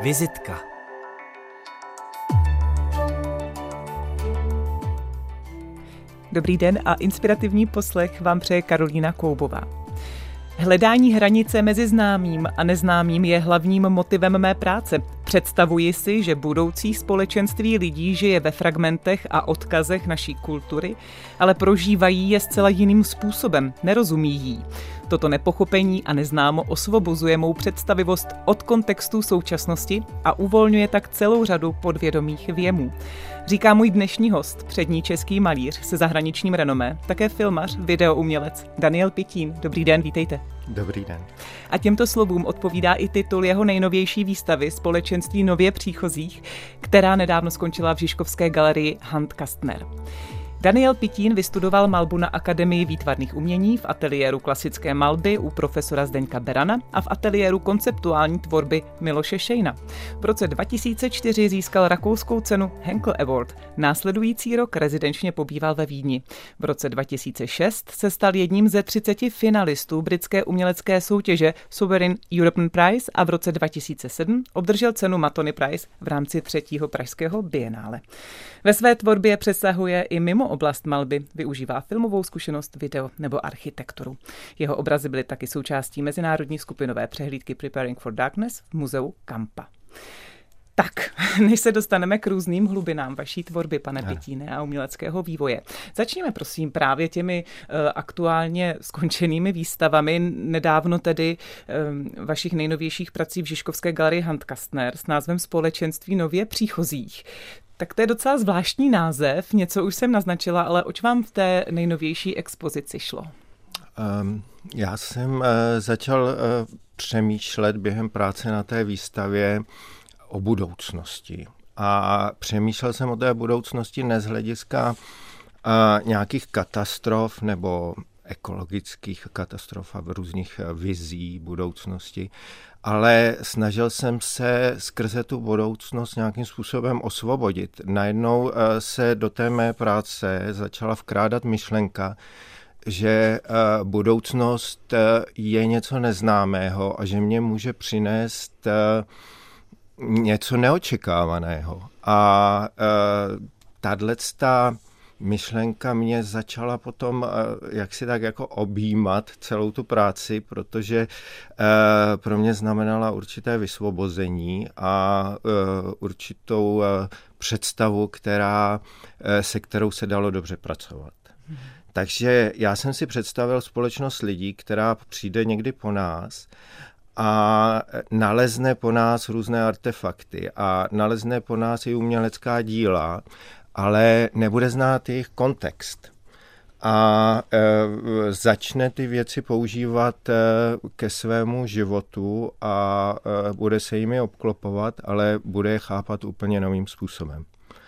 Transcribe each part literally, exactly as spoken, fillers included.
Vizitka. Dobrý den a inspirativní poslech vám přeje Karolína Koubová. Hledání hranice mezi známým a neznámým je hlavním motivem mé práce. Představuji si, že budoucí společenství lidí žije ve fragmentech a odkazech naší kultury, ale prožívají je zcela jiným způsobem, nerozumí jí. Toto nepochopení a neznámo osvobozuje mou představivost od kontextu současnosti a uvolňuje tak celou řadu podvědomých věmů. Říká můj dnešní host, přední český malíř se zahraničním renomé, také filmař, videoumělec Daniel Pitín. Dobrý den, vítejte. Dobrý den. A těmto slovům odpovídá i titul jeho nejnovější výstavy Společenství nově příchozích, která nedávno skončila v Žižkovské galerii Hand Kastner. Daniel Pitín vystudoval malbu na Akademii výtvarných umění, v ateliéru klasické malby u profesora Zdeňka Berana a v ateliéru konceptuální tvorby Miloše Šejna. V roce dva tisíce čtyři získal rakouskou cenu Henkel Award. Následující rok rezidenčně pobýval ve Vídni. V roce dva tisíce šest se stal jedním ze třiceti finalistů britské umělecké soutěže Sovereign European Prize a v roce dva tisíce sedm obdržel cenu Mattoni Prize v rámci třetího pražského bienále. Ve své tvorbě přesahuje i mimo oblast malby, využívá filmovou zkušenost, video nebo architekturu. Jeho obrazy byly taky součástí mezinárodní skupinové přehlídky Preparing for Darkness v muzeu Kampa. Tak, než se dostaneme k různým hlubinám vaší tvorby, pane Pitíne, a uměleckého vývoje. Začněme prosím právě těmi uh, aktuálně skončenými výstavami. Nedávno tedy um, vašich nejnovějších prací v Žižkovské galerii Hand Kastner s názvem Společenství nově příchozích. Tak to je docela zvláštní název, něco už jsem naznačila, ale oč vám v té nejnovější expozici šlo? Um, já jsem uh, začal uh, přemýšlet během práce na té výstavě o budoucnosti. A přemýšlel jsem o té budoucnosti ne z hlediska uh, nějakých katastrof nebo ekologických katastrof a různých vizí budoucnosti, ale snažil jsem se skrze tu budoucnost nějakým způsobem osvobodit. Najednou se do té mé práce začala vkrádat myšlenka, že budoucnost je něco neznámého a že mě může přinést něco neočekávaného. A tato myšlenka mě začala potom jak si tak jako objímat celou tu práci, protože pro mě znamenala určité vysvobození a určitou představu, která, se kterou se dalo dobře pracovat. Hmm. Takže já jsem si představil společnost lidí, která přijde někdy po nás a nalezne po nás různé artefakty a nalezne po nás i umělecká díla, ale nebude znát jejich kontext a e, začne ty věci používat e, ke svému životu a e, bude se jimi obklopovat, ale bude je chápat úplně novým způsobem.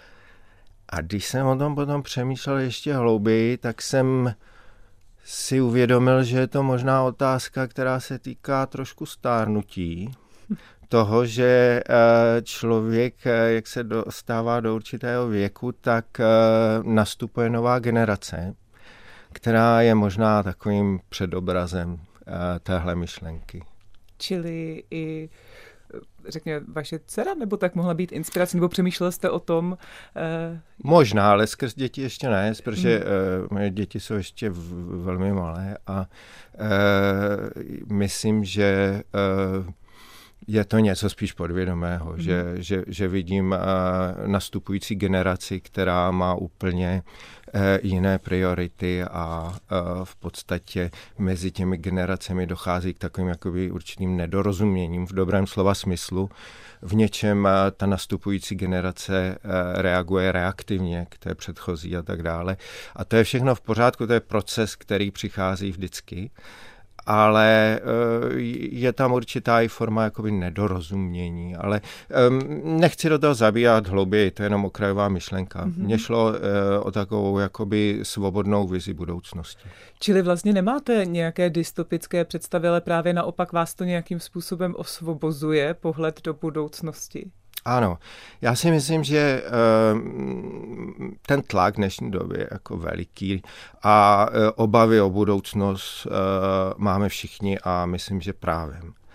A když jsem o tom potom přemýšlel ještě hlouběji, tak jsem si uvědomil, že je to možná otázka, která se týká trošku stárnutí, toho, že člověk, jak se dostává do určitého věku, tak nastupuje nová generace, která je možná takovým předobrazem téhle myšlenky. Čili i, řekněme, vaše dcera, nebo tak mohla být inspirací, nebo přemýšlel jste o tom? Eh... Možná, ale skrz děti ještě ne, protože hmm. uh, moje děti jsou ještě v, velmi malé a uh, myslím, že uh, je to něco spíš podvědomého, mm. že, že, že vidím uh, nastupující generaci, která má úplně uh, jiné priority a uh, v podstatě mezi těmi generacemi dochází k takovým jakoby určitým nedorozuměním v dobrém slova smyslu. V něčem uh, ta nastupující generace uh, reaguje reaktivně k té předchozí a tak dále. A to je všechno v pořádku, to je proces, který přichází vždycky. Ale je tam určitá i forma jakoby nedorozumění, ale nechci do toho zabíhat hlouběji, to je jenom okrajová myšlenka. Mm-hmm. Mně šlo o takovou jakoby svobodnou vizi budoucnosti. Čili vlastně nemáte nějaké dystopické představy, ale právě naopak vás to nějakým způsobem osvobozuje pohled do budoucnosti? Ano, já si myslím, že uh, ten tlak dnešní doby je jako veliký a uh, obavy o budoucnost uh, máme všichni a myslím, že právem.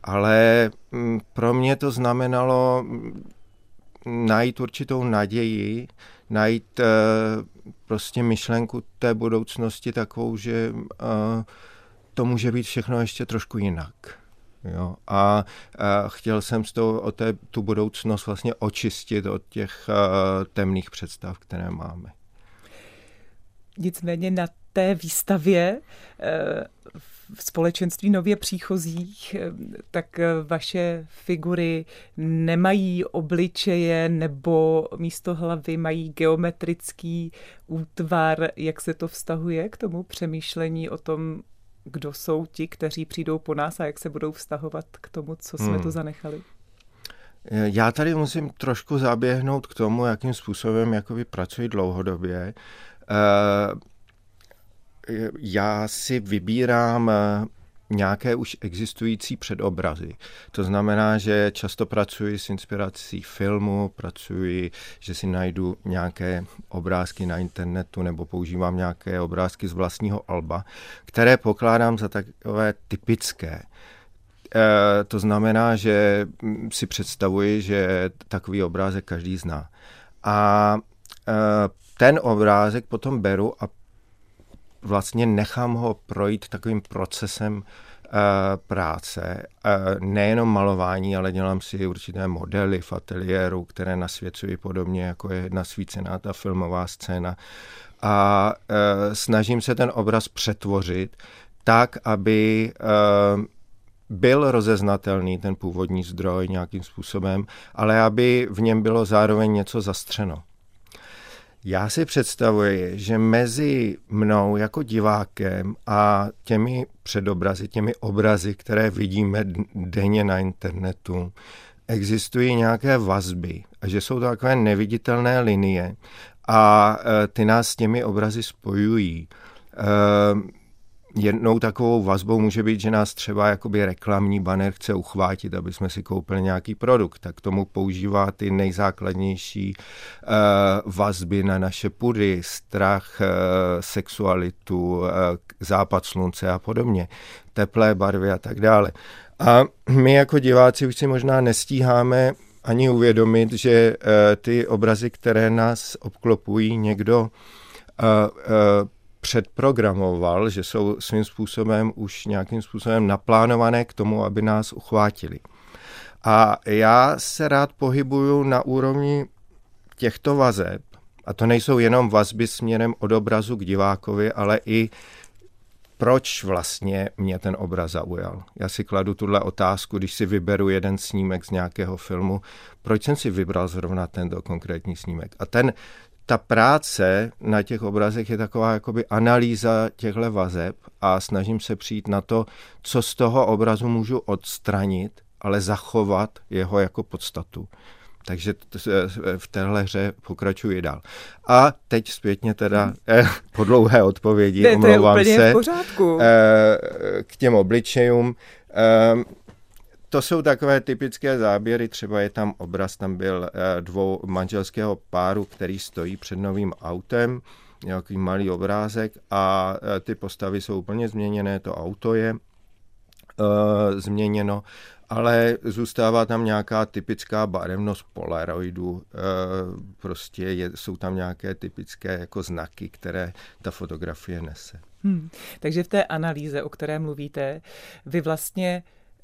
ale pro mě to znamenalo najít určitou naději, najít prostě myšlenku té budoucnosti takovou, že to může být všechno ještě trošku jinak. Jo? A, a chtěl jsem z toho, o té, tu budoucnost vlastně očistit od těch uh, temných představ, které máme. Nicméně na té výstavě v společenství nově příchozích, tak vaše figury nemají obličeje nebo místo hlavy mají geometrický útvar. Jak se to vztahuje k tomu přemýšlení o tom, kdo jsou ti, kteří přijdou po nás a jak se budou vztahovat k tomu, co jsme hmm. tu zanechali? Já tady musím trošku zaběhnout k tomu, jakým způsobem jakoby pracuji dlouhodobě. Já si vybírám nějaké už existující předobrazy. To znamená, že často pracuji s inspirací filmu, pracuji, že si najdu nějaké obrázky na internetu nebo používám nějaké obrázky z vlastního alba, které pokládám za takové typické. E, to znamená, že si představuji, že takový obrázek každý zná. A e, ten obrázek potom beru a vlastně nechám ho projít takovým procesem uh, práce. Uh, nejenom malování, ale dělám si určité modely v ateliéru, které nasvěcují podobně, jako je nasvícená ta filmová scéna. A uh, snažím se ten obraz přetvořit tak, aby uh, byl rozeznatelný ten původní zdroj nějakým způsobem, ale aby v něm bylo zároveň něco zastřeno. Já si představuji, že mezi mnou jako divákem a těmi předobrazy, těmi obrazy, které vidíme denně na internetu, existují nějaké vazby a že jsou to takové neviditelné linie a ty nás s těmi obrazy spojují. Jednou takovou vazbou může být, že nás třeba jakoby reklamní banner chce uchvátit, aby jsme si koupili nějaký produkt. Tak tomu používá ty nejzákladnější uh, vazby na naše pudy, strach, uh, sexualitu, uh, západ slunce a podobně, teplé barvy a tak dále. A my jako diváci už si možná nestíháme ani uvědomit, že uh, ty obrazy, které nás obklopují, někdo uh, uh, předprogramoval, že jsou svým způsobem už nějakým způsobem naplánované k tomu, aby nás uchvátili. A já se rád pohybuju na úrovni těchto vazeb, a to nejsou jenom vazby směrem od obrazu k divákovi, ale i proč vlastně mě ten obraz zaujal. Já si kladu tuhle otázku, když si vyberu jeden snímek z nějakého filmu, proč jsem si vybral zrovna tento konkrétní snímek. A ten Ta práce na těch obrazech je taková jakoby analýza těchto vazeb a snažím se přijít na to, co z toho obrazu můžu odstranit, ale zachovat jeho jako podstatu. Takže v téhle hře pokračuji dál. A teď zpětně teda eh, po dlouhé odpovědi, ne, omlouvám to je úplně se, v pořádku. Eh, k těm obličejům. Eh, To jsou takové typické záběry, třeba je tam obraz, tam byl dvou manželského páru, který stojí před novým autem, nějaký malý obrázek a ty postavy jsou úplně změněné, to auto je uh, změněno, ale zůstává tam nějaká typická barevnost polaroidu, uh, prostě je, jsou tam nějaké typické jako znaky, které ta fotografie nese. Hmm. Takže v té analýze, o které mluvíte, vy vlastně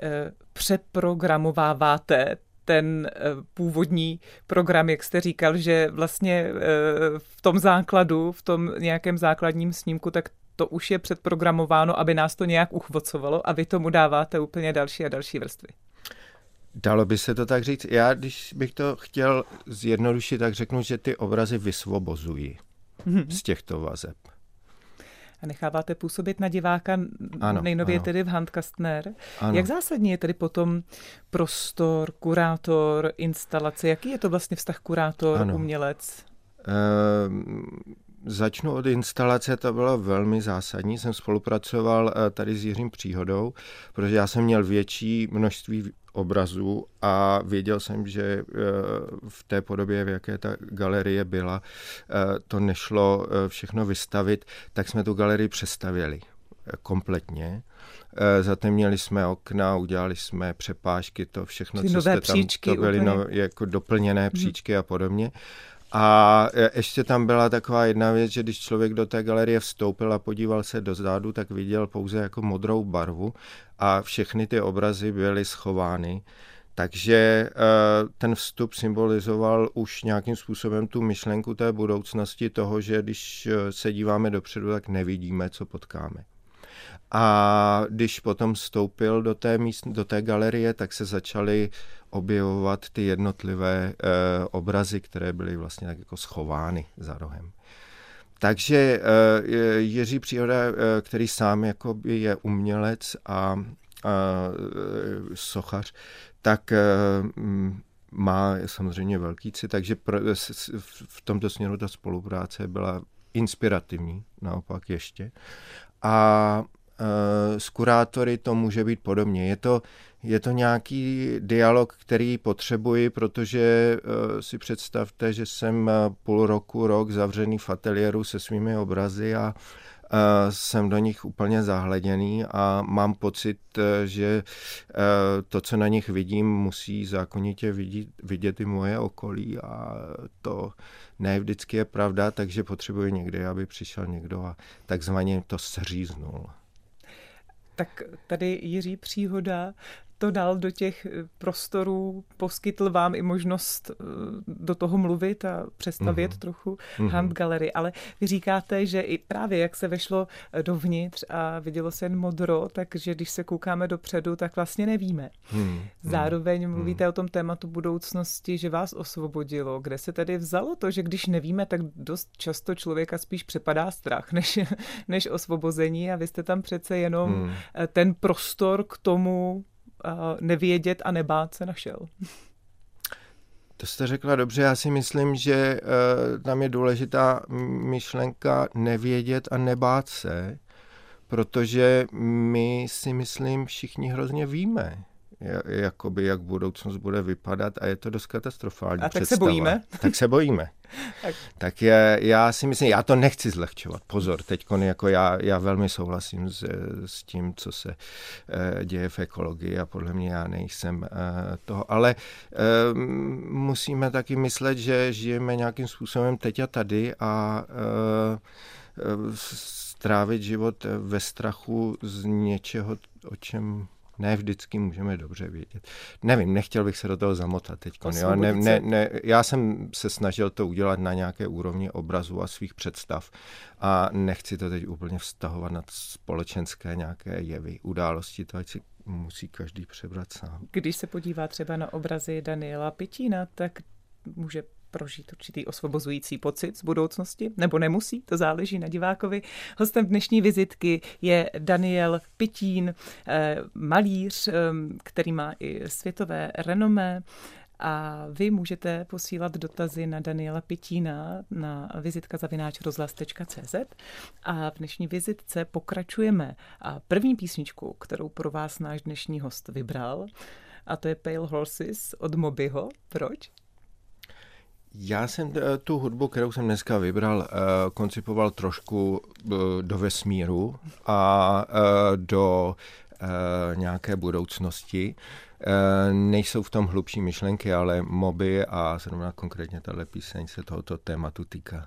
přeprogramováváte ten původní program, jak jste říkal, že vlastně v tom základu, v tom nějakém základním snímku, tak to už je předprogramováno, aby nás to nějak uchvocovalo a vy tomu dáváte úplně další a další vrstvy. Dalo by se to tak říct. Já, když bych to chtěl zjednodušit, tak řeknu, že ty obrazy vysvobozují hmm. z těchto vazeb. A necháváte působit na diváka ano, nejnově ano. tedy v Handkastner. Ano. Jak zásadní je tedy potom prostor, kurátor, instalace? Jaký je to vlastně vztah kurátor, ano. umělec? E, začnu od instalace, to bylo velmi zásadní. Jsem spolupracoval tady s Jiřím Příhodou, protože já jsem měl větší množství obrazů a věděl jsem, že v té podobě, v jaké ta galerie byla, to nešlo všechno vystavit, tak jsme tu galerii přestavěli. kompletně. Zatemnili jsme okna, udělali jsme přepážky, to všechno, ty co nové jste tam, příčky, to byly no, jako doplněné příčky a podobně. A ještě tam byla taková jedna věc, že když člověk do té galerie vstoupil a podíval se dozadu, tak viděl pouze jako modrou barvu a všechny ty obrazy byly schovány. Takže ten vstup symbolizoval už nějakým způsobem tu myšlenku té budoucnosti toho, že když se díváme dopředu, tak nevidíme, co potkáme. A když potom vstoupil do té, míst, do té galerie, tak se začaly objevovat ty jednotlivé eh, obrazy, které byly vlastně tak jako schovány za rohem. Takže eh, Jiří Příhoda, eh, který sám jakoby je umělec a, a sochař, tak eh, má samozřejmě velký cit, takže pro, v tomto směru ta spolupráce byla inspirativní, naopak ještě. A s kurátory to může být podobně. Je to, je to nějaký dialog, který potřebuji, protože uh, si představte, že jsem půl roku, rok zavřený v ateliéru se svými obrazy a uh, jsem do nich úplně zahleděný a mám pocit, uh, že uh, to, co na nich vidím, musí zákonitě vidět, vidět i moje okolí a to ne vždycky je pravda, takže potřebuji někdy, aby přišel někdo a takzvaně to seříznul. Tak tady Jiří Příhoda to dal do těch prostorů, poskytl vám i možnost do toho mluvit a představět mm-hmm. trochu mm-hmm. Hand Gallery. Ale vy říkáte, že i právě jak se vešlo dovnitř a vidělo se jen modro, takže když se koukáme dopředu, tak vlastně nevíme. Mm-hmm. Zároveň mluvíte mm-hmm. o tom tématu budoucnosti, že vás osvobodilo. Kde se tedy vzalo to, že když nevíme, tak dost často člověka spíš přepadá strach než, než osvobození a vy jste tam přece jenom mm-hmm. ten prostor k tomu nevědět a nebát se našel. To jste řekla dobře, já si myslím, že uh, tam je důležitá myšlenka nevědět a nebát se, protože my si myslím všichni hrozně víme, jakoby jak budoucnost bude vypadat a je to dost katastrofální a tak představa. se bojíme? Tak se bojíme. tak tak je, já si myslím, já to nechci zlehčovat. Pozor, teďko jako já, já velmi souhlasím s, s tím, co se uh, děje v ekologii a podle mě já nejsem uh, toho, ale uh, musíme taky myslet, že žijeme nějakým způsobem teď a tady a uh, uh, strávit život ve strachu z něčeho, o čem ne vždycky můžeme dobře vědět. Nevím, nechtěl bych se do toho zamotat teď. Ne, ne, ne, já jsem se snažil to udělat na nějaké úrovni obrazu a svých představ a nechci to teď úplně vztahovat na společenské nějaké jevy, události, to ať si musí každý přebrat sám. Když se podívá třeba na obrazy Daniela Pitína, tak může prožít určitý osvobozující pocit z budoucnosti, nebo nemusí, to záleží na divákovi. Hostem dnešní vizitky je Daniel Pitín, malíř, který má i světové renomé. A vy můžete posílat dotazy na Daniela Pitína na vizitka zavináč rozhlas tečka cé zet a v dnešní vizitce pokračujeme. A první písničku, kterou pro vás náš dnešní host vybral, a to je Pale Horses od Mobyho. Proč? Já jsem tu hudbu, kterou jsem dneska vybral, koncipoval trošku do vesmíru a do nějaké budoucnosti. Nejsou v tom hlubší myšlenky, ale Moby a zrovna konkrétně tahle píseň se tohoto tématu týká.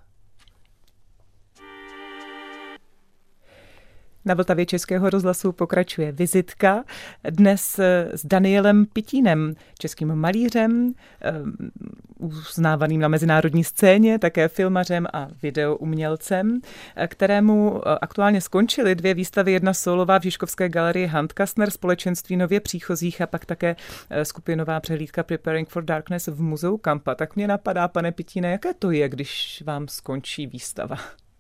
Na Vltavě Českého rozhlasu pokračuje vizitka. Dnes s Danielem Pitínem, českým malířem, uznávaným na mezinárodní scéně, také filmařem a videoumělcem, kterému aktuálně skončily dvě výstavy, jedna solová v Žižkovské galerii Hand Kastner, společenství nově příchozích, a pak také skupinová přehlídka Preparing for Darkness v muzeu Kampa. Tak mě napadá, pane Pitíne, jaké to je, když vám skončí výstava?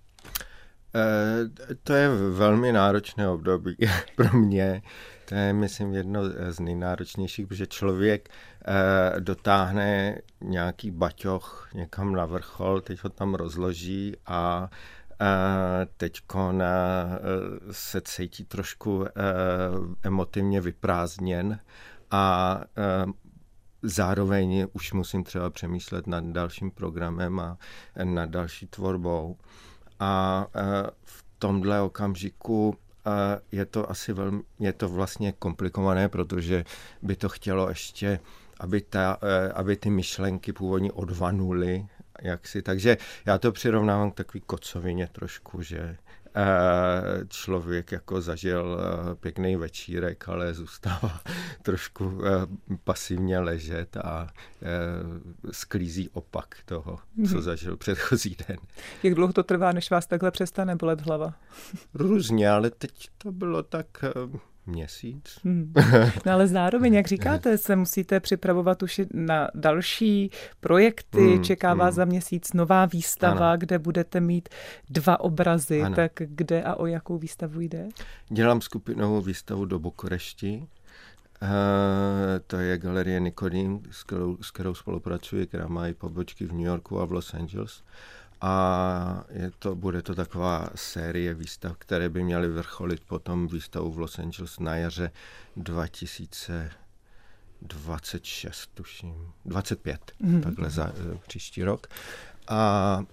To je velmi náročné období pro mě. To je, myslím, jedno z nejnáročnějších, protože člověk dotáhne nějaký baťoch někam na vrchol, teď ho tam rozloží a teďko se cítí trošku emotivně vyprázdněn a zároveň už musím třeba přemýšlet nad dalším programem a nad další tvorbou. A v tomhle okamžiku je to asi velmi, je to vlastně komplikované, protože by to chtělo ještě, aby, ta, aby ty myšlenky původně odvanuly, jaksi. Takže já to přirovnávám k takový kocovině trošku, že člověk jako zažil pěkný večírek, ale zůstává trošku pasivně ležet a sklízí opak toho, co zažil předchozí den. Jak dlouho to trvá, než vás takhle přestane bolet hlava? Různě, ale teď to bylo tak měsíc. Hmm. No ale zároveň, jak říkáte, se musíte připravovat už na další projekty, hmm, čeká vás hmm. za měsíc nová výstava, ano. kde budete mít dva obrazy, ano. tak kde a o jakou výstavu jde? Dělám skupinovou výstavu do Bukurešti. Uh, to je galerie Nikodým, s kterou, s kterou spolupracuji, která má i pobočky v New Yorku a v Los Angeles. A je to, bude to taková série výstav, které by měly vrcholit potom výstavu v Los Angeles na jaře dva tisíce dvacet šest, tuším, dvacet pět, mm. takhle za příští rok. A, a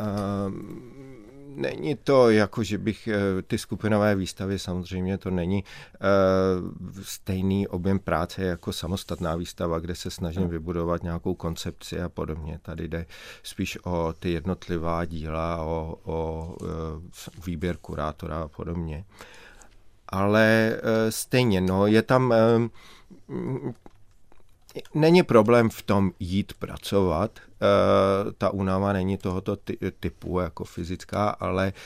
není to jako, že bych, ty skupinové výstavy samozřejmě to není uh, stejný objem práce jako samostatná výstava, kde se snažím vybudovat nějakou koncepci a podobně. Tady jde spíš o ty jednotlivá díla, o, o uh, výběr kurátora a podobně. Ale uh, stejně, no, je tam... Uh, Není problém v tom jít pracovat, e, ta únava není tohoto ty, typu jako fyzická, ale e,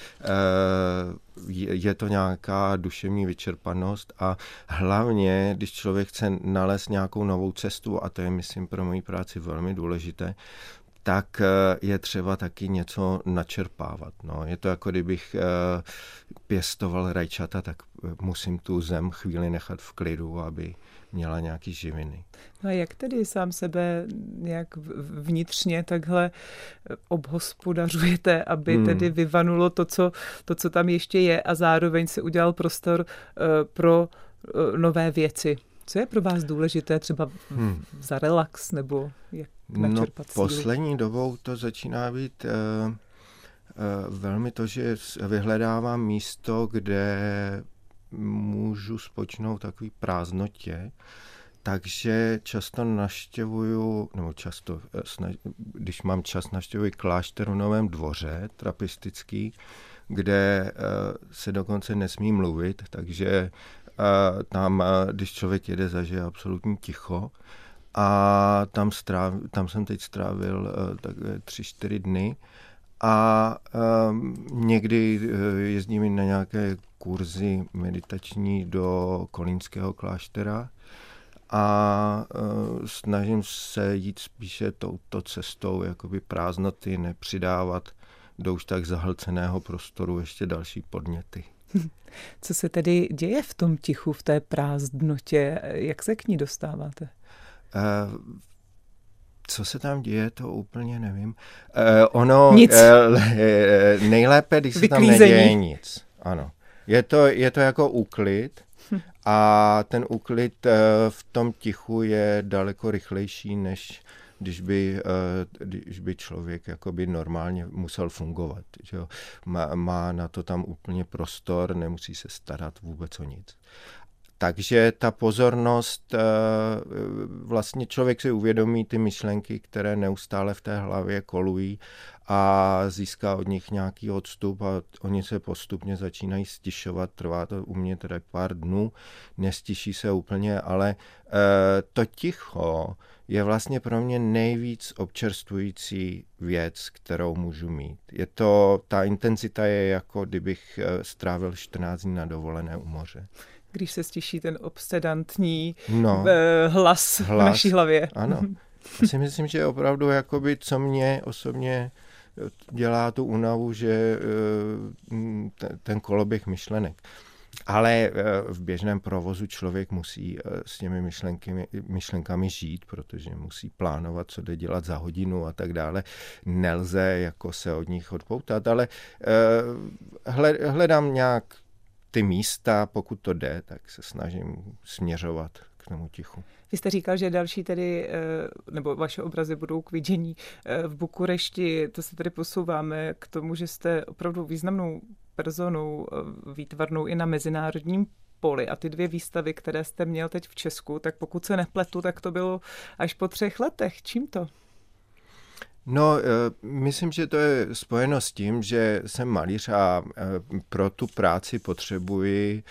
je, je to nějaká duševní vyčerpanost a hlavně, když člověk chce nalézt nějakou novou cestu, a to je, myslím, pro moji práci velmi důležité, tak je třeba taky něco načerpávat. No. Je to jako kdybych e, pěstoval rajčata, tak musím tu zem chvíli nechat v klidu, aby měla nějaký živiny. No a jak tedy sám sebe nějak vnitřně takhle obhospodařujete, aby hmm. tedy vyvanulo to co, to, co tam ještě je a zároveň se udělal prostor uh, pro uh, nové věci? Co je pro vás důležité třeba hmm. za relax nebo jak načerpat sílu? No poslední dobou to začíná být uh, uh, velmi to, že vyhledávám místo, kde můžu spočnout takový prázdnotě, takže často navštěvuju, nebo často, když mám čas, navštěvuji klášter v Novém Dvoře, trapistický, kde se dokonce nesmí mluvit, takže tam, když člověk jede, zažije absolutní ticho. A tam, stráv, tam jsem teď strávil tak tři, čtyři dny. A um, někdy uh, jezdím na nějaké kurzy meditační do Kolínského kláštera a uh, snažím se jít spíše touto cestou, jakoby prázdnoty, nepřidávat do už tak zahlceného prostoru ještě další podněty. Co se tedy děje v tom tichu, v té prázdnotě? Jak se k ní dostáváte? Uh, Co se tam děje, to úplně nevím. Uh, ono nic. Uh, nejlépe, když se Vyklízení. Tam neděje nic. Ano. Je to, je to jako úklid hm. a ten úklid uh, v tom tichu je daleko rychlejší, než když by, uh, když by člověk jakoby normálně musel fungovat. Že jo? Má, má na to tam úplně prostor, nemusí se starat vůbec o nic. Takže ta pozornost, vlastně člověk si uvědomí ty myšlenky, které neustále v té hlavě kolují a získá od nich nějaký odstup a oni se postupně začínají stišovat. Trvá to u mě teda pár dnů, nestiší se úplně, ale to ticho je vlastně pro mě nejvíc občerstvující věc, kterou můžu mít. Je to, ta intenzita je jako kdybych strávil čtrnáct dní na dovolené u moře. Když se stiší ten obsedantní no, hlas, hlas v naší hlavě. Ano. Já si myslím, že opravdu jakoby, co mě osobně dělá tu únavu, že ten koloběh myšlenek. Ale v běžném provozu člověk musí s těmi myšlenkami, myšlenkami žít, protože musí plánovat, co jde dělat za hodinu a tak dále. Nelze jako se od nich odpoutat, ale hledám nějak ty místa, pokud to jde, tak se snažím směřovat k tomu tichu. Vy jste říkal, že další tedy, nebo vaše obrazy budou k vidění v Bukurešti. To se tedy posouváme k tomu, že jste opravdu významnou personou výtvarnou i na mezinárodním poli. A ty dvě výstavy, které jste měl teď v Česku, tak pokud se nepletu, tak to bylo až po třech letech. Čím to? No, myslím, že to je spojeno s tím, že jsem malíř a pro tu práci potřebuji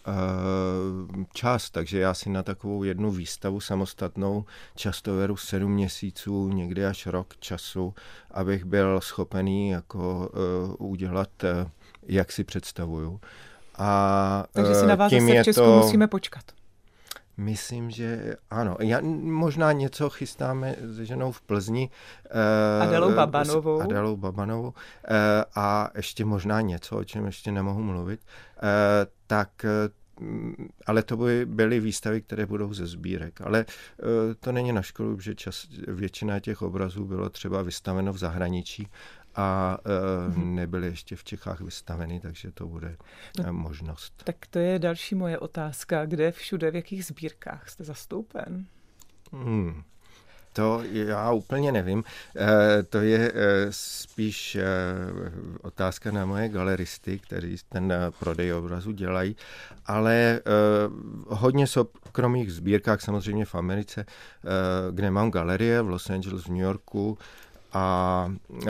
čas, takže já si na takovou jednu výstavu samostatnou často beru sedm měsíců, někdy až rok času, abych byl schopený jako udělat, jak si představuju. A takže si na vás zase v Česku to... musíme počkat. Myslím, že ano. Já, možná něco chystáme se ženou v Plzni. Adelou Babanovou. Adelou Babanovou. A ještě možná něco, o čem ještě nemohu mluvit. Tak, ale to by byly výstavy, které budou ze sbírek. Ale to není na školu, že čas, většina těch obrazů bylo třeba vystaveno v zahraničí a e, nebyly ještě v Čechách vystaveny, takže to bude e, možnost. Tak to je další moje otázka. Kde všude, v jakých sbírkách jste zastoupen? Hmm. To já úplně nevím. E, to je e, spíš e, otázka na moje galeristy, kteří ten e, prodej obrazu dělají, ale e, hodně soukromých sbírkách, samozřejmě v Americe, e, kde mám galerie, v Los Angeles, v New Yorku, a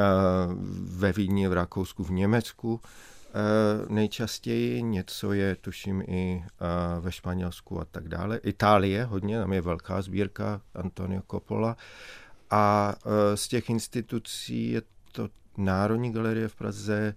ve Vídni, v Rakousku, v Německu nejčastěji, něco je tuším i ve Španělsku a tak dále. Itálie hodně, tam je velká sbírka Antonio Coppola a z těch institucí je to Národní galerie v Praze,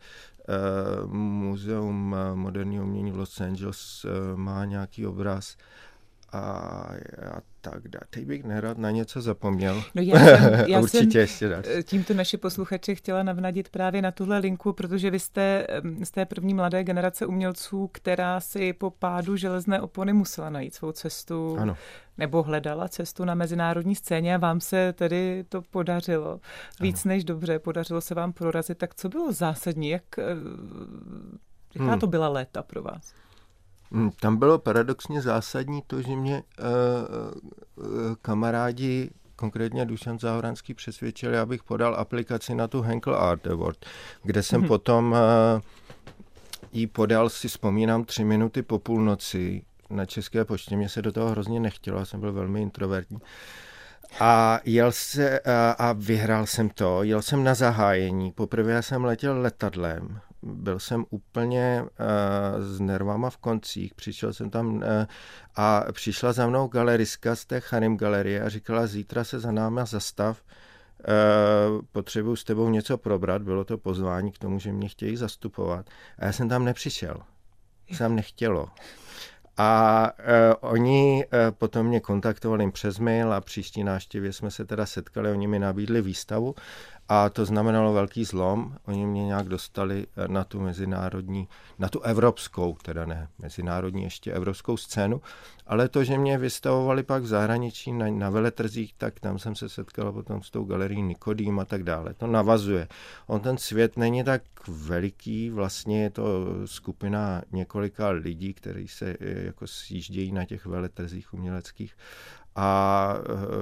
Muzeum moderního umění v Los Angeles má nějaký obraz a, a tak dále. Teď bych nerad na něco zapomněl. No já jsem, já Určitě jsem ještě další. Tímto naši posluchači chtěla navnadit právě na tuhle linku, protože vy jste z té první mladé generace umělců, která si po pádu železné opony musela najít svou cestu, ano. nebo hledala cestu na mezinárodní scéně a vám se tedy to podařilo. Víc ano. než dobře, podařilo se vám prorazit. Tak co bylo zásadní? Jak, jaká hmm. to byla léta pro vás? Tam bylo paradoxně zásadní to, že mě uh, uh, kamarádi, konkrétně Dušan Záhoranský, přesvědčili, abych podal aplikaci na tu Henkel Art Award, kde jsem hmm. potom uh, jí podal, si vzpomínám, tři minuty po půlnoci na České poště. Mně se do toho hrozně nechtělo, já jsem byl velmi introvertní. A jel se, uh, a vyhrál jsem to, jel jsem na zahájení, poprvé jsem letěl letadlem. Byl jsem úplně uh, s nervama v koncích, přišel jsem tam uh, a přišla za mnou galeristka z té Charim galerie a říkala, zítra se za náma zastav, uh, potřebuji s tebou něco probrat, bylo to pozvání k tomu, že mě chtějí zastupovat. A já jsem tam nepřišel, jsem nechtělo. A uh, oni uh, potom mě kontaktovali přes mail a příští návštěvě jsme se teda setkali, oni mi nabídli výstavu a to znamenalo velký zlom. Oni mě nějak dostali na tu mezinárodní, na tu evropskou, teda ne mezinárodní, ještě evropskou scénu, ale to, že mě vystavovali pak v zahraničí na, na veletrzích, tak tam jsem se setkal potom s tou galerií Nikodým a tak dále. To navazuje. On ten svět není tak veliký, vlastně je to skupina několika lidí, kteří se jako sjíždějí na těch veletrzích uměleckých a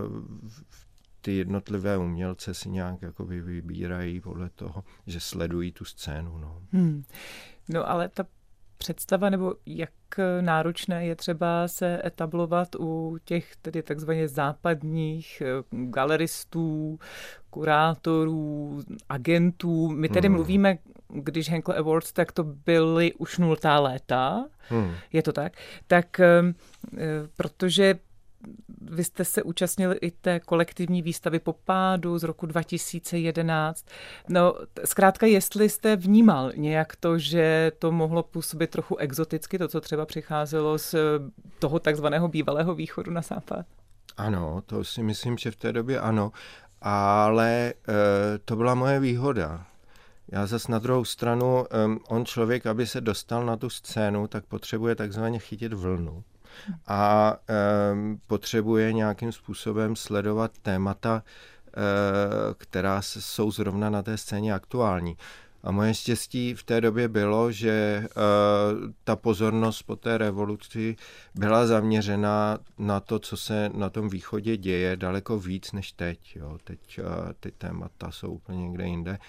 ty jednotlivé umělce si nějak jakoby vybírají podle toho, že sledují tu scénu. No, hmm. no ale ta představa, nebo jak náročné je třeba se etablovat u těch tedy takzvaně západních galeristů, kurátorů, agentů. My tedy hmm. mluvíme, když Henkel Awards, tak to byly už nultá léta. Hmm. Je to tak? Tak protože vy jste se účastnili i té kolektivní výstavy po pádu z roku dva tisíce jedenáct. No, zkrátka, jestli jste vnímal nějak to, že to mohlo působit trochu exoticky, to, co třeba přicházelo z toho takzvaného bývalého východu na západ? Ano, to si myslím, že v té době ano, ale e, to byla moje výhoda. Já zas na druhou stranu, e, on člověk, aby se dostal na tu scénu, tak potřebuje takzvaně chytit vlnu. A e, potřebuje nějakým způsobem sledovat témata, e, která jsou zrovna na té scéně aktuální. A moje štěstí v té době bylo, že e, ta pozornost po té revoluci byla zaměřena na to, co se na tom východě děje, daleko víc než teď. Jo. Teď ty témata jsou úplně někde jinde.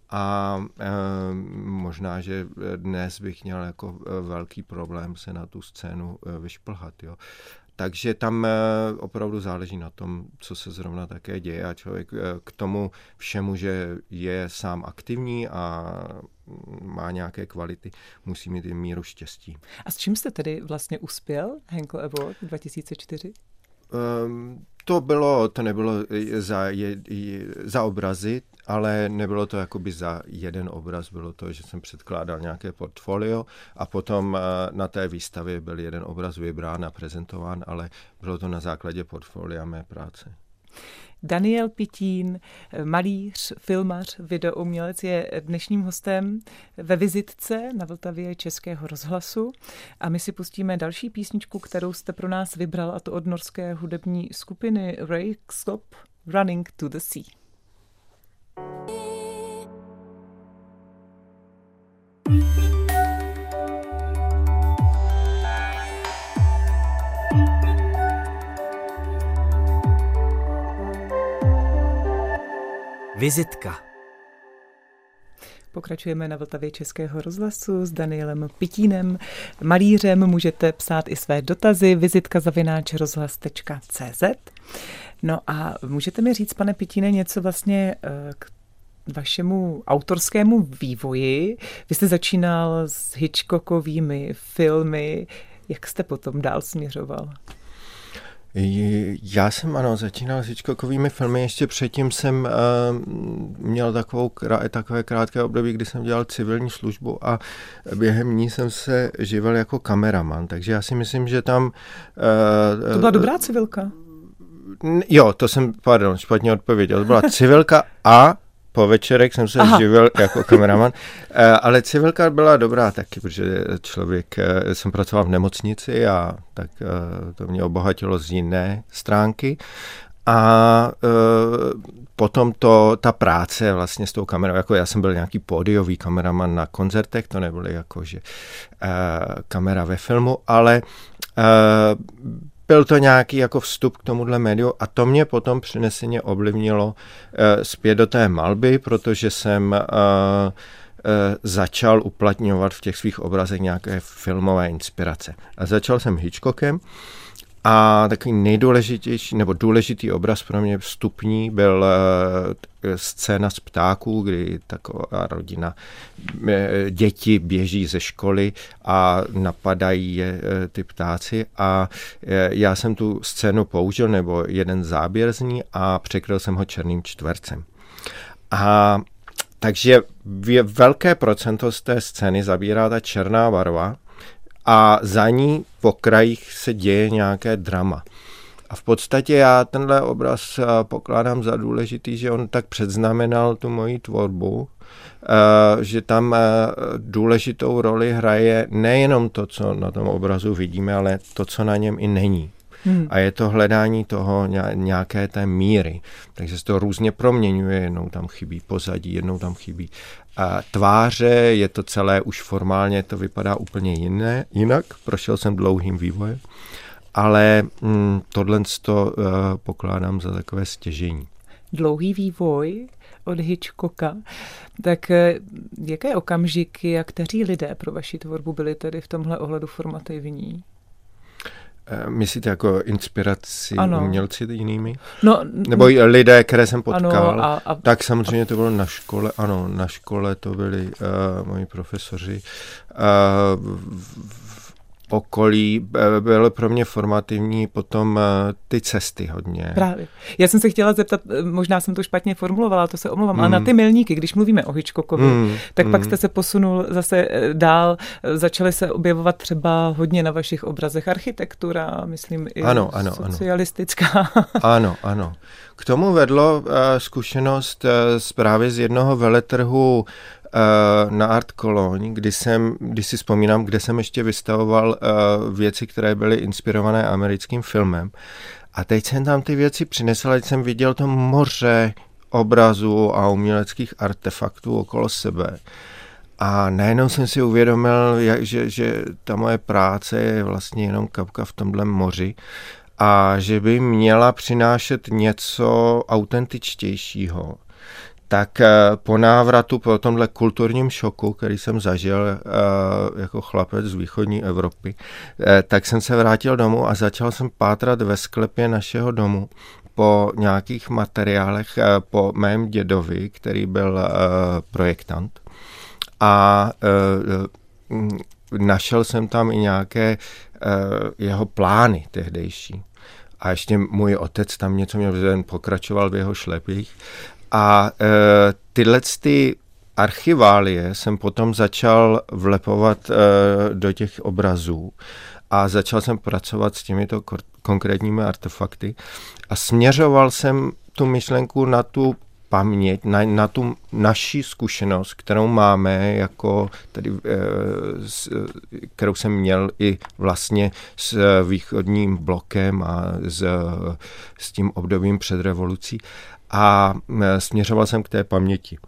a e, možná, že dnes bych měl jako velký problém se na tu scénu vyšplhat, jo. Takže tam opravdu záleží na tom, co se zrovna také děje a člověk k tomu všemu, že je sám aktivní a má nějaké kvality, musí mít i míru štěstí. A s čím jste tedy vlastně uspěl Henkel Award dva tisíce čtyři? Um, to bylo, to nebylo za, je, za obrazy, ale nebylo to jakoby za jeden obraz, bylo to, že jsem předkládal nějaké portfolio a potom na té výstavě byl jeden obraz vybrán a prezentován, ale bylo to na základě portfolia mé práce. Daniel Pitín, malíř, filmař, videoumělec, je dnešním hostem ve vizitce na Vltavě Českého rozhlasu a my si pustíme další písničku, kterou jste pro nás vybral, a to od norské hudební skupiny Röyksopp, Running to the Sea. Vizitka. Pokračujeme na Vltavě Českého rozhlasu s Danielem Pitínem, malířem. Můžete psát i své dotazy, vizitka zavináč rozhlas tečka cé zet. No a můžete mi říct, pane Pitíne, něco vlastně k vašemu autorskému vývoji? Vy jste začínal s Hitchcockovými filmy. Jak jste potom dál směřoval? Já jsem, ano, začínal s Hitchcockovými filmy, ještě předtím jsem uh, měl takovou, takové krátké období, kdy jsem dělal civilní službu a během ní jsem se živil jako kameraman, takže já si myslím, že tam... Uh, to byla dobrá civilka? Jo, to jsem, pardon, špatně odpověděl, to byla civilka a po večerek jsem se Aha. živil jako kameraman, ale civilka byla dobrá taky, protože člověk, jsem pracoval v nemocnici a tak to mě obohatilo z jiné stránky. A e, potom to, ta práce vlastně s tou kamerou, jako já jsem byl nějaký pódiový kameraman na koncertech, to nebyly jako, že e, kamera ve filmu, ale e, byl to nějaký jako vstup k tomuhle médiu a to mě potom přineseně ovlivnilo uh, zpět do té malby, protože jsem uh, uh, začal uplatňovat v těch svých obrazech nějaké filmové inspirace. A začal jsem Hitchcockem a takový nejdůležitější nebo důležitý obraz pro mě vstupní byl uh, scéna z Ptáků, kdy taková rodina, uh, děti běží ze školy a napadají je uh, ty ptáci a uh, já jsem tu scénu použil, nebo jeden záběr z ní a překryl jsem ho černým čtvercem. A takže velké procento z té scény zabírá ta černá barva, a za ní po krajích se děje nějaké drama. A v podstatě já tenhle obraz pokládám za důležitý, že on tak předznamenal tu moji tvorbu, že tam důležitou roli hraje nejenom to, co na tom obrazu vidíme, ale to, co na něm i není. Hmm. A je to hledání toho nějaké té míry. Takže se to různě proměňuje, jednou tam chybí pozadí, jednou tam chybí a tváře, je to celé už formálně, to vypadá úplně jiné, jinak. Prošel jsem dlouhým vývojem, ale mm, tohle to uh, pokládám za takové stěžení. Dlouhý vývoj od Hitchcocka. Tak jaké okamžiky a kteří lidé pro vaši tvorbu byli tedy v tomhle ohledu formativní? Myslíte jako inspiraci ano. umělci jinými? No, Nebo lidé, které jsem potkal? Ano, a, a, tak samozřejmě to bylo na škole, ano, na škole to byli uh, moji profesoři. Uh, v, okolí bylo pro mě formativní potom ty cesty hodně. Právě. Já jsem se chtěla zeptat, možná jsem to špatně formulovala, to se omlouvám, mm. ale na ty milníky, když mluvíme o Hitchcockovi, mm. tak mm. pak jste se posunul zase dál, začaly se objevovat třeba hodně na vašich obrazech architektura, myslím i ano, ano, socialistická. Ano. ano, ano. K tomu vedlo uh, zkušenost uh, právě z jednoho veletrhu na Art Cologne, kdy jsem, když si vzpomínám, kde jsem ještě vystavoval uh, věci, které byly inspirované americkým filmem. A teď jsem tam ty věci přinesl, teď jsem viděl to moře obrazů a uměleckých artefaktů okolo sebe. A najednou jsem si uvědomil, jak, že, že ta moje práce je vlastně jenom kapka v tomhle moři a že by měla přinášet něco autentičtějšího. tak po návratu, po tomhle kulturním šoku, který jsem zažil jako chlapec z východní Evropy, tak jsem se vrátil domů a začal jsem pátrat ve sklepě našeho domu po nějakých materiálech po mém dědovi, který byl projektant. A našel jsem tam i nějaké jeho plány tehdejší. A ještě můj otec tam něco měl, že pokračoval v jeho šlepích. A e, tyhle ty archiválie jsem potom začal vlepovat e, do těch obrazů a začal jsem pracovat s těmito kor- konkrétními artefakty a směřoval jsem tu myšlenku na tu paměť, na, na tu naši zkušenost, kterou máme, jako tady, e, s, kterou jsem měl i vlastně s východním blokem a s, s tím obdobím před revolucí. A směřoval jsem k té paměti.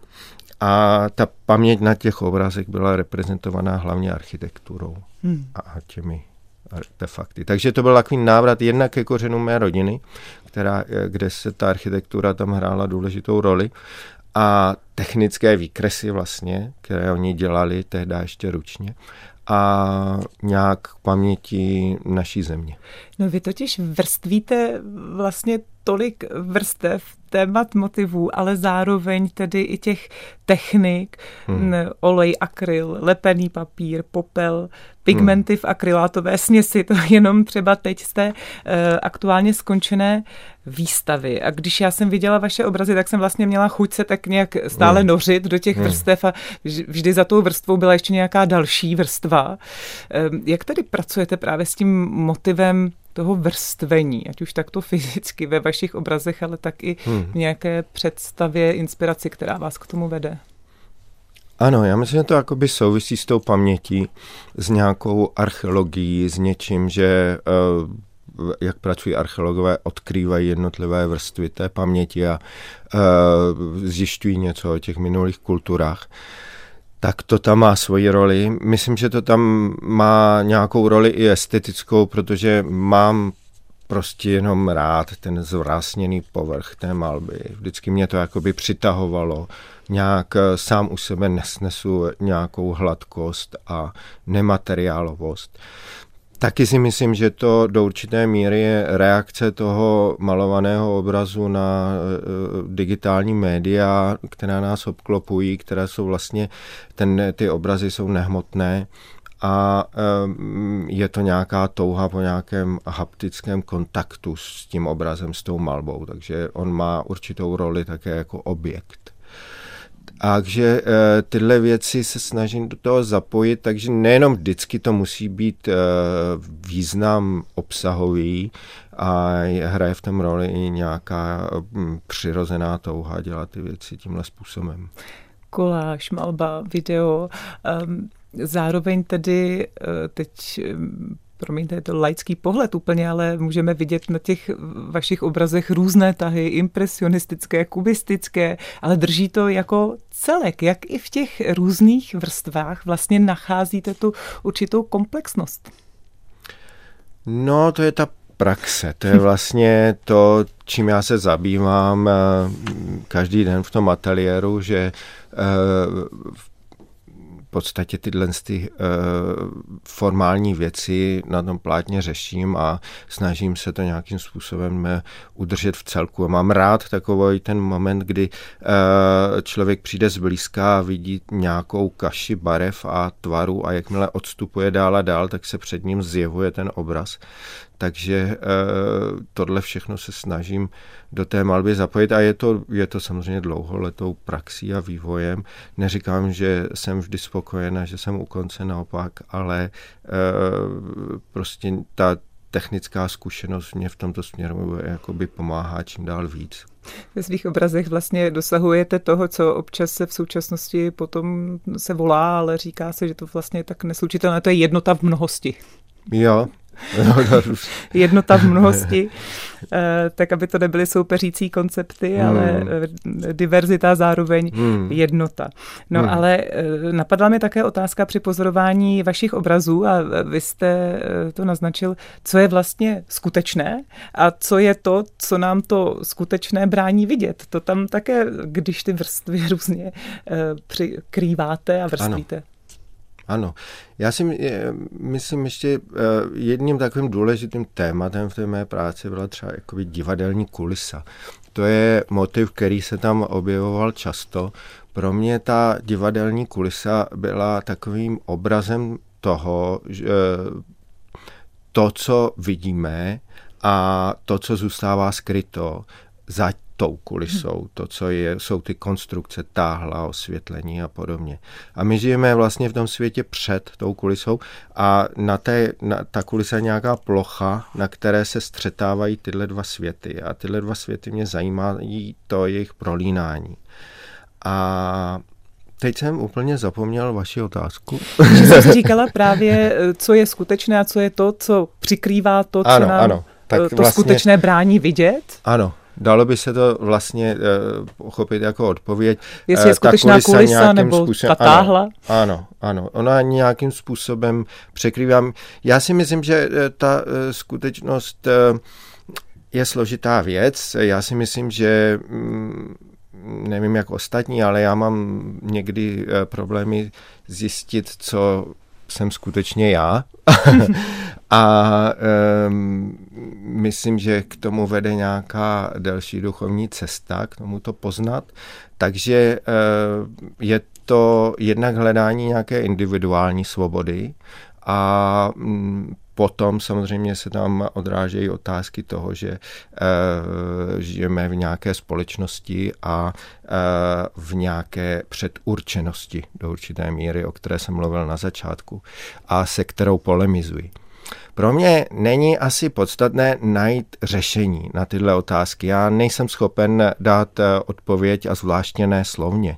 A ta paměť na těch obrazech byla reprezentovaná hlavně architekturou hmm. a těmi artefakty. Takže to byl takový návrat jednak ke kořenu mé rodiny, která, kde se ta architektura tam hrála důležitou roli, a technické výkresy vlastně, které oni dělali tehdy ještě ručně, a nějak k paměti naší země. No vy totiž vrstvíte vlastně tolik vrstev, témat, motivů, ale zároveň tedy i těch technik, hmm. olej, akryl, lepený papír, popel, pigmenty hmm. v akrylátové směsi, to jenom třeba teď z té uh, aktuálně skončené výstavy. A když já jsem viděla vaše obrazy, tak jsem vlastně měla chuť se tak nějak stále hmm. nořit do těch hmm. vrstev a vždy za tou vrstvou byla ještě nějaká další vrstva. Um, jak tedy pracujete právě s tím motivem toho vrstvení, ať už takto fyzicky ve vašich obrazech, ale tak i hmm. v nějaké představě, inspiraci, která vás k tomu vede? Ano, já myslím, že to jakoby souvisí s tou pamětí, s nějakou archeologií, s něčím, že uh, jak pracují archeologové, odkrývají jednotlivé vrstvy té paměti a uh, zjišťují něco o těch minulých kulturách. Tak to tam má svoji roli. Myslím, že to tam má nějakou roli i estetickou, protože mám prostě jenom rád ten zvrásněný povrch té malby. Vždycky mě to jakoby přitahovalo. Nějak sám u sebe nesnesu nějakou hladkost a nemateriálovost. Taky si myslím, že to do určité míry je reakce toho malovaného obrazu na uh, digitální média, která nás obklopují, které jsou vlastně, ten, ty obrazy jsou nehmotné a um, je to nějaká touha po nějakém haptickém kontaktu s tím obrazem, s tou malbou, takže on má určitou roli také jako objekt. Takže e, tyhle věci se snažím do toho zapojit, takže nejenom vždycky to musí být e, význam obsahový a hraje v tom roli i nějaká m, přirozená touha dělat ty věci tímhle způsobem. Koláž, malba, video, um, zároveň tedy uh, teď... Um, promiňte, je to laický pohled úplně, ale můžeme vidět na těch vašich obrazech různé tahy, impresionistické, kubistické, ale drží to jako celek. Jak i v těch různých vrstvách vlastně nacházíte tu určitou komplexnost? No, to je ta praxe. To je vlastně to, čím já se zabývám každý den v tom ateliéru, že v V podstatě tyhle ty, uh, formální věci na tom plátně řeším a snažím se to nějakým způsobem uh, udržet v celku. Mám rád takový ten moment, kdy uh, člověk přijde zblízka a vidí nějakou kaši barev a tvaru a jakmile odstupuje dál a dál, tak se před ním zjevuje ten obraz. Takže uh, tohle všechno se snažím do té malby zapojit a je to, je to samozřejmě dlouholetou praxí a vývojem. Neříkám, že jsem vždy spokojen a že jsem u konce, naopak, ale uh, prostě ta technická zkušenost mě v tomto směru jakoby pomáhá čím dál víc. Ve svých obrazech vlastně dosahujete toho, co občas se v současnosti potom se volá, ale říká se, že to vlastně je tak neslučitelné. To je jednota v mnohosti. Jo. No, no, růst. Jednota v mnohosti, tak aby to nebyly soupeřící koncepty, hmm. ale diverzita zároveň hmm. jednota. No hmm. ale napadla mi také otázka při pozorování vašich obrazů a vy jste to naznačil, co je vlastně skutečné a co je to, co nám to skutečné brání vidět. To tam také, když ty vrstvy různě přikrýváte a vrstvíte. Ano. Ano, já si myslím ještě jedním takovým důležitým tématem v té mé práci byla třeba jakoby divadelní kulisa. To je motiv, který se tam objevoval často. Pro mě ta divadelní kulisa byla takovým obrazem toho, že to, co vidíme a to, co zůstává skryto za tou kulisou, to, co je, jsou ty konstrukce, táhla, osvětlení a podobně. A my žijeme vlastně v tom světě před tou kulisou a na té, na, ta kulisa je nějaká plocha, na které se střetávají tyhle dva světy a tyhle dva světy mě zajímají to jejich prolínání. A teď jsem úplně zapomněl vaši otázku. Že jsem si říkala právě, co je skutečné a co je to, co přikrývá to, co ano, nám ano. Tak to vlastně, skutečné brání vidět. Ano. Dalo by se to vlastně uh, pochopit jako odpověď. Jestli je skutečná kulisa, kulisa nebo způsobem, ta táhla? Ano, ano, ano. Ona nějakým způsobem překrývá. Já si myslím, že ta uh, skutečnost uh, je složitá věc. Já si myslím, že um, nevím jak ostatní, ale já mám někdy uh, problémy zjistit, co jsem skutečně já. A um, myslím, že k tomu vede nějaká delší duchovní cesta, k tomu to poznat. Takže uh, je to jednak hledání nějaké individuální svobody a um, potom samozřejmě se tam odrážejí otázky toho, že uh, žijeme v nějaké společnosti a uh, v nějaké předurčenosti do určité míry, o které jsem mluvil na začátku a se kterou polemizuji. Pro mě není asi podstatné najít řešení na tyhle otázky. Já nejsem schopen dát odpověď a zvláště ne slovně.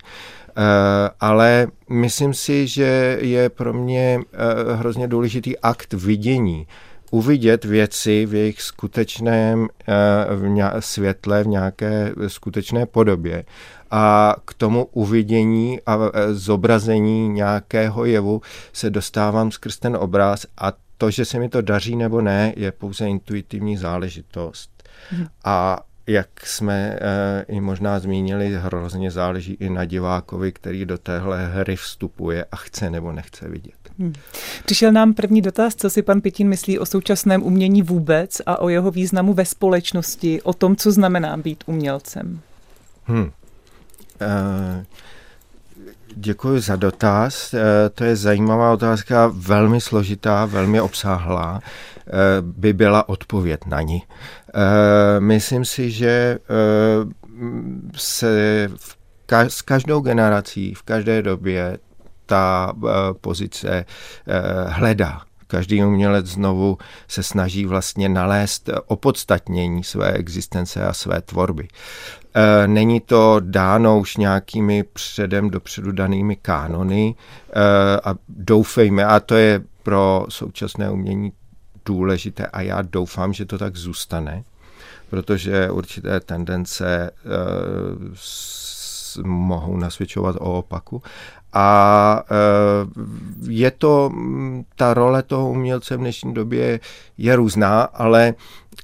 Ale myslím si, že je pro mě hrozně důležitý akt vidění. Uvidět věci v jejich skutečném světle, v nějaké skutečné podobě. A k tomu uvidění a zobrazení nějakého jevu se dostávám skrz ten obraz a to, že se mi to daří nebo ne, je pouze intuitivní záležitost. Hmm. A jak jsme e, i možná zmínili, hrozně záleží i na divákovi, který do téhle hry vstupuje a chce nebo nechce vidět. Hmm. Přišel nám první dotaz, co si pan Pitin myslí o současném umění vůbec a o jeho významu ve společnosti, o tom, co znamená být umělcem. Hmm. E, Děkuji za dotaz. To je zajímavá otázka, velmi složitá, velmi obsáhlá. By byla odpověď na ní. Myslím si, že se s každou generací, v každé době ta pozice hledá. Každý umělec znovu se snaží vlastně nalézt opodstatnění své existence a své tvorby. Není to dáno už nějakými předem dopředu danými kánony a doufejme, a to je pro současné umění důležité a já doufám, že to tak zůstane, protože určité tendence s, mohou nasvědčovat o opaku. A je to, ta role toho umělce v dnešní době je různá, ale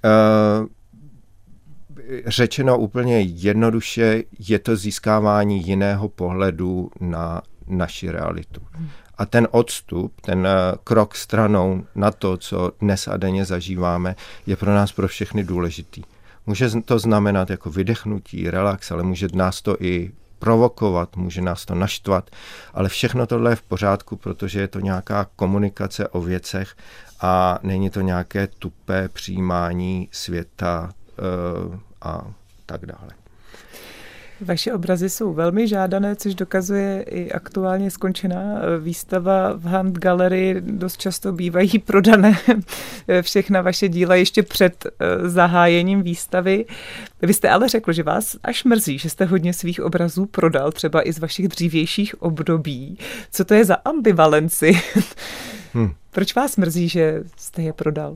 řečeno úplně jednoduše, je to získávání jiného pohledu na naši realitu. A ten odstup, ten krok stranou na to, co dnes a denně zažíváme, je pro nás pro všechny důležitý. Může to znamenat jako vydechnutí, relax, ale může nás to i provokovat, může nás to naštvat, ale všechno tohle je v pořádku, protože je to nějaká komunikace o věcech a není to nějaké tupé přijímání světa uh, a tak dále. Vaše obrazy jsou velmi žádané, což dokazuje i aktuálně skončená výstava v Hand Gallery. Dost často bývají prodané všechna vaše díla ještě před zahájením výstavy. Vy jste ale řekl, že vás až mrzí, že jste hodně svých obrazů prodal, třeba i z vašich dřívějších období. Co to je za ambivalenci? Hmm. Proč vás mrzí, že jste je prodal?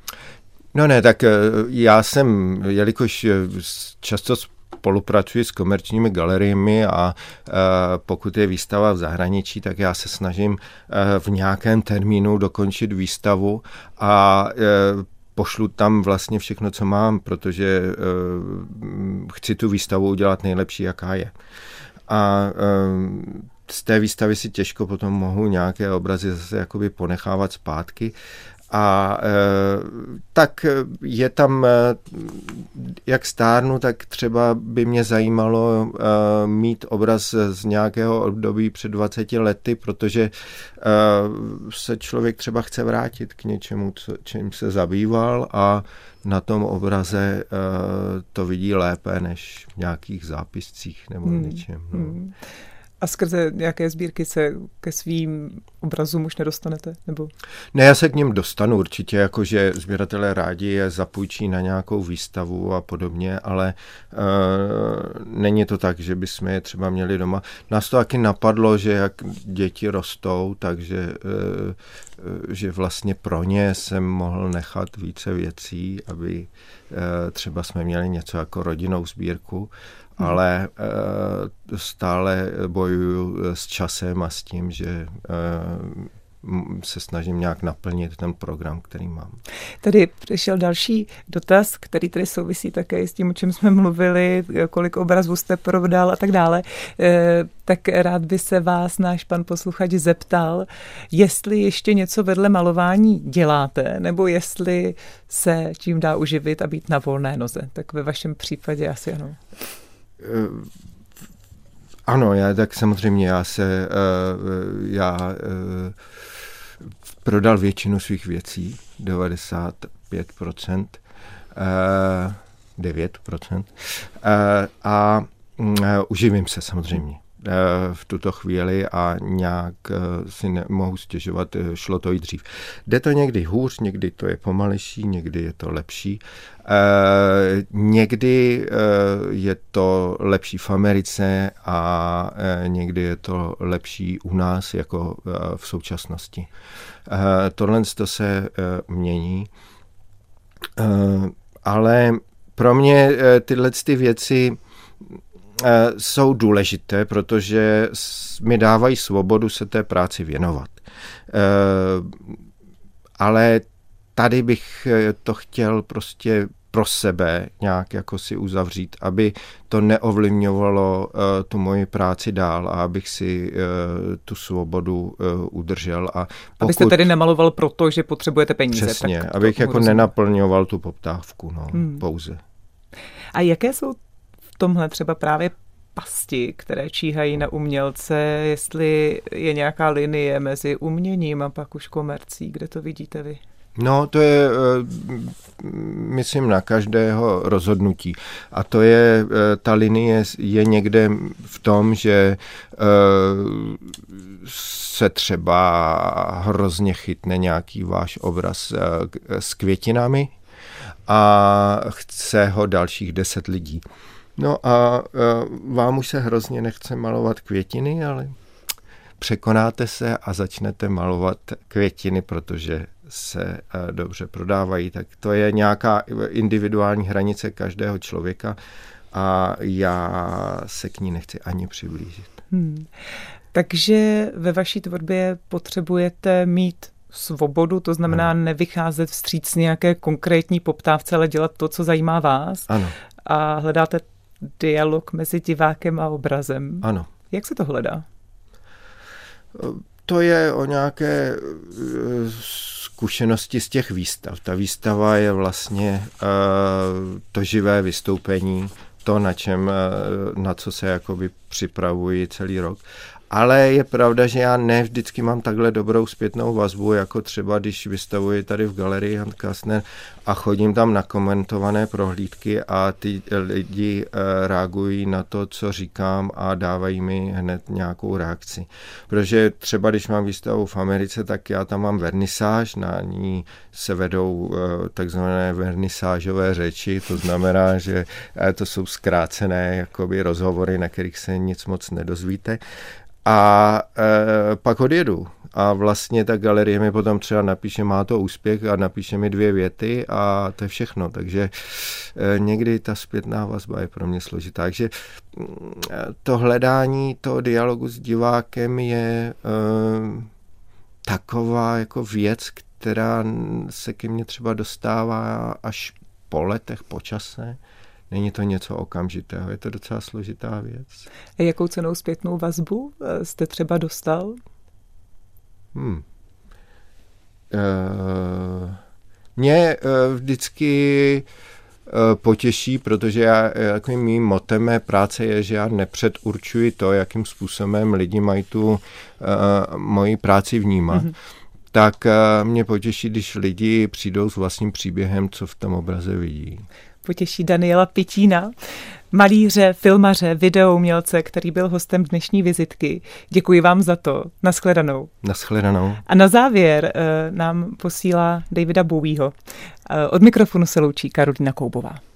No ne, tak já jsem, jelikož často spolupracuji s komerčními galeriemi a pokud je výstava v zahraničí, tak já se snažím v nějakém termínu dokončit výstavu a pošlu tam vlastně všechno, co mám, protože chci tu výstavu udělat nejlepší, jaká je. A z té výstavy si těžko potom mohu nějaké obrazy zase jakoby ponechávat zpátky. A e, tak je tam, jak stárnu, tak třeba by mě zajímalo e, mít obraz z nějakého období před dvaceti lety, protože e, se člověk třeba chce vrátit k něčemu, co, čím se zabýval a na tom obraze e, to vidí lépe než v nějakých zápiscích nebo hmm. něčem. No. Hmm. A skrze nějaké sbírky se ke svým obrazům už nedostanete? Nebo? Ne, já se k ním dostanu určitě, jakože sběratelé rádi je zapůjčí na nějakou výstavu a podobně, ale uh, není to tak, že bychom je třeba měli doma. Nás to taky napadlo, že jak děti rostou, takže uh, že vlastně pro ně jsem mohl nechat více věcí, aby uh, třeba jsme měli něco jako rodinnou sbírku, ale uh, stále bojuju s časem a s tím, že uh, se snažím nějak naplnit ten program, který mám. Tady přišel další dotaz, který tady souvisí také s tím, o čem jsme mluvili, kolik obrazů jste prodal a tak dále. E, tak rád by se vás náš pan posluchač zeptal, jestli ještě něco vedle malování děláte, nebo jestli se čím dá uživit a být na volné noze. Tak ve vašem případě asi ano. Ano, já tak samozřejmě, já se, já prodal většinu svých věcí, devadesát pět procent, devět procent a uživím se samozřejmě v tuto chvíli a nějak si nemohu stěžovat, šlo to i dřív. Jde to někdy hůř, někdy to je pomalejší, někdy je to lepší. E, někdy e, je to lepší v Americe a e, někdy je to lepší u nás, jako e, v současnosti. E, tohle to se e, mění, e, ale pro mě e, tyhle ty věci jsou důležité, protože mi dávají svobodu se té práci věnovat. Ale tady bych to chtěl prostě pro sebe nějak jako si uzavřít, aby to neovlivňovalo tu moji práci dál a abych si tu svobodu udržel. A pokud... Abyste tedy nemaloval proto, že potřebujete peníze. Přesně, tak abych jako rozumím. Nenaplňoval tu poptávku no, hmm. pouze. A jaké jsou tomhle třeba právě pasti, které číhají na umělce, jestli je nějaká linie mezi uměním a pak už komercí, kde to vidíte vy? No, to je, myslím, na každého rozhodnutí. A to je, ta linie je někde v tom, že se třeba hrozně chytne nějaký váš obraz s květinami a chce ho dalších deset lidí. No a vám už se hrozně nechce malovat květiny, ale překonáte se a začnete malovat květiny, protože se dobře prodávají. Tak to je nějaká individuální hranice každého člověka a já se k ní nechci ani přiblížit. Hmm. Takže ve vaší tvorbě potřebujete mít svobodu, to znamená ano. nevycházet vstříc nějaké konkrétní poptávce, ale dělat to, co zajímá vás. Ano. A hledáte dialog mezi divákem a obrazem. Ano. Jak se to hledá? To je o nějaké zkušenosti z těch výstav. Ta výstava je vlastně to živé vystoupení, to, na čem, na co se jakoby připravuji celý rok. Ale je pravda, že já ne vždycky mám takhle dobrou zpětnou vazbu, jako třeba když vystavuji tady v galerii Hand Kastner a chodím tam na komentované prohlídky a ty lidi reagují na to, co říkám a dávají mi hned nějakou reakci. Protože třeba když mám výstavu v Americe, tak já tam mám vernisáž, na ní se vedou takzvané vernisážové řeči, to znamená, že to jsou zkrácené jakoby rozhovory, na kterých se nic moc nedozvíte. A e, pak odjedu. A vlastně ta galerie mi potom třeba napíše, má to úspěch a napíše mi dvě věty a to je všechno. Takže někdy ta zpětná vazba je pro mě složitá. Takže to hledání toho dialogu s divákem je uh, taková jako věc, která se ke mně třeba dostává až po letech, po čase. Není to něco okamžitého, je to docela složitá věc. A jakou cenou zpětnou vazbu jste třeba dostal? Hmm. Uh, mě uh, vždycky uh, potěší, protože já, jako mým motem mé práce je, že já nepředurčuji to, jakým způsobem lidi mají tu uh, moji práci vnímat. Mm-hmm. Tak uh, mě potěší, když lidi přijdou s vlastním příběhem, co v tom obraze vidí. Potěší Daniela Pitína, malíře, filmaře, videoumělce, který byl hostem dnešní vizitky. Děkuji vám za to. Naschledanou. Naschledanou. A na závěr uh, nám posílá Davida Bowieho. Uh, od mikrofonu se loučí Karolína Koubová.